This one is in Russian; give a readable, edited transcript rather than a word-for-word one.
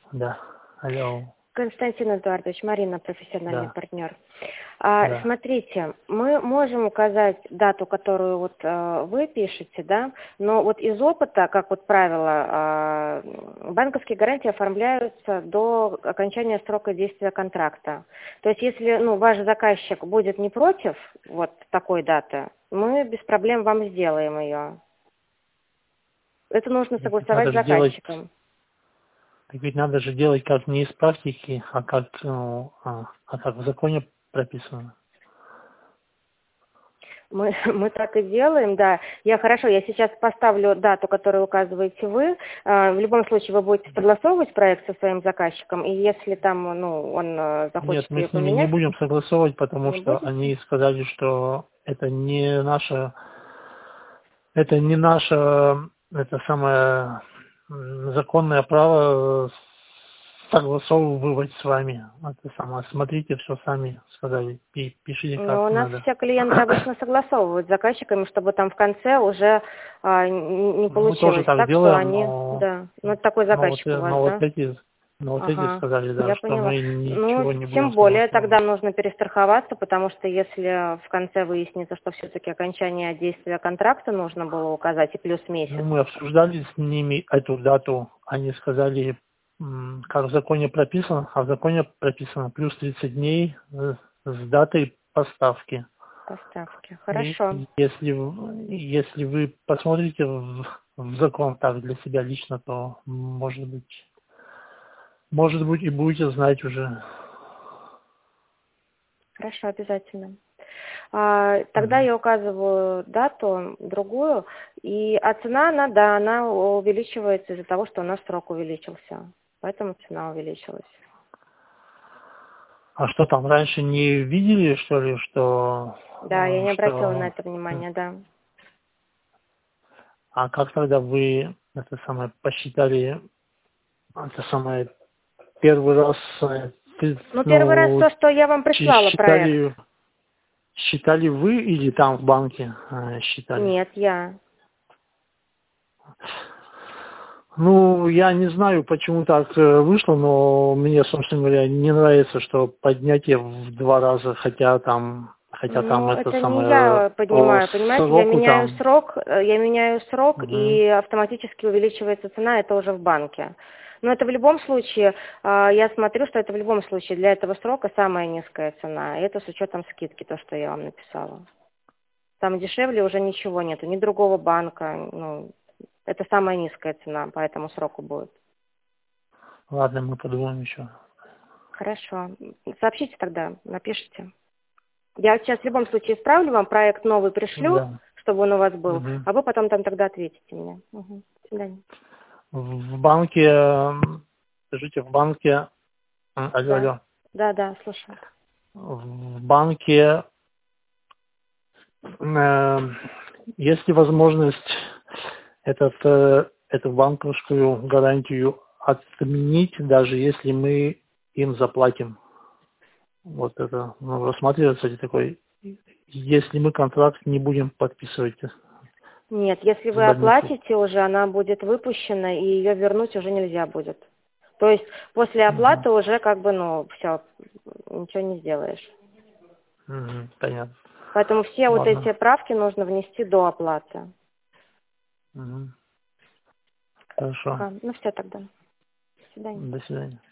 Да. Алло. Константин Эдуардович, Марина, профессиональный Да. партнер. Да. Смотрите, мы можем указать дату, которую вот вы пишете, да, но вот из опыта, как вот правило, банковские гарантии оформляются до окончания срока действия контракта. То есть если, ваш заказчик будет не против вот такой даты, мы без проблем вам сделаем ее. Это нужно согласовать Надо с же делать, заказчиком. так ведь надо же делать как не из практики, а как, как в законе прописано. Мы так и делаем, да. Я сейчас поставлю дату, которую указываете вы. В любом случае вы будете согласовывать проект со своим заказчиком, и если там, он Нет, захочет мы ее с ними не поменять, будем согласовывать, потому не что будете? они сказали, что это не наше, это самое законное право согласовывать с вами. Это самое, смотрите все сами, сказали, пишите Но как у нас надо. все клиенты обычно согласовывают с заказчиками, чтобы там в конце уже не Мы тоже получилось так так, что делаем, они, да, это такой заказчик у вас, да? но вот эти Ага, сказали, да, я что поняла. мы ничего не будем Тем более тогда согласовывать. нужно перестраховаться, потому что если в конце выяснится, что все-таки окончание действия контракта нужно было указать и плюс месяц. Ну, мы обсуждали с ними эту дату, они сказали, как в законе прописано, а в законе прописано плюс 30 дней с датой поставки. Поставки. И Хорошо. если вы посмотрите в закон так для себя лично, то может быть и будете знать уже. Хорошо, обязательно. Тогда Мгм. я указываю дату другую, а цена, она увеличивается из-за того, что у нас срок увеличился. Поэтому цена увеличилась. А что там, раньше не видели, что ли, Да, я не обратила на что... это внимания, да. А как тогда вы это самое посчитали, это самое первый раз, Первый раз то, что я вам прислала проект. считали, считали вы или там в банке считали? Нет, я. Ну, я не знаю, почему так вышло, но мне, собственно говоря, не нравится, что поднятие в 2 раза, хотя там это Это не самое я по поднимаю, понимаете, сроку там. я меняю срок, Мгм. и автоматически увеличивается цена, это уже в банке. Но это в любом случае, я смотрю, что это в любом случае для этого срока самая низкая цена. И это с учетом скидки, то, что я вам написала. Там дешевле уже ничего нету, ни другого банка. Это самая низкая цена по этому сроку будет. Ладно, мы подумаем еще. Хорошо. Сообщите тогда, напишите. Я сейчас в любом случае исправлю вам, проект новый пришлю, Да. чтобы он у вас был, Мгм. а вы потом там тогда ответите мне. Угу. До свидания. В банке, скажите, в банке, алло, Да. алло, Да, слушаю. в банке есть ли возможность эту банковскую гарантию отменить, даже если мы им заплатим? Вот это, рассматривается ли такой, если мы контракт не будем подписывать Нет, если с вы больницей? оплатите уже, она будет выпущена, и ее вернуть уже нельзя будет. То есть после Мгм. оплаты уже все, ничего не сделаешь. Мгм. Понятно. Поэтому все вот Ладно. эти правки нужно внести до оплаты. Мгм. Хорошо. Все тогда. До свидания. До свидания.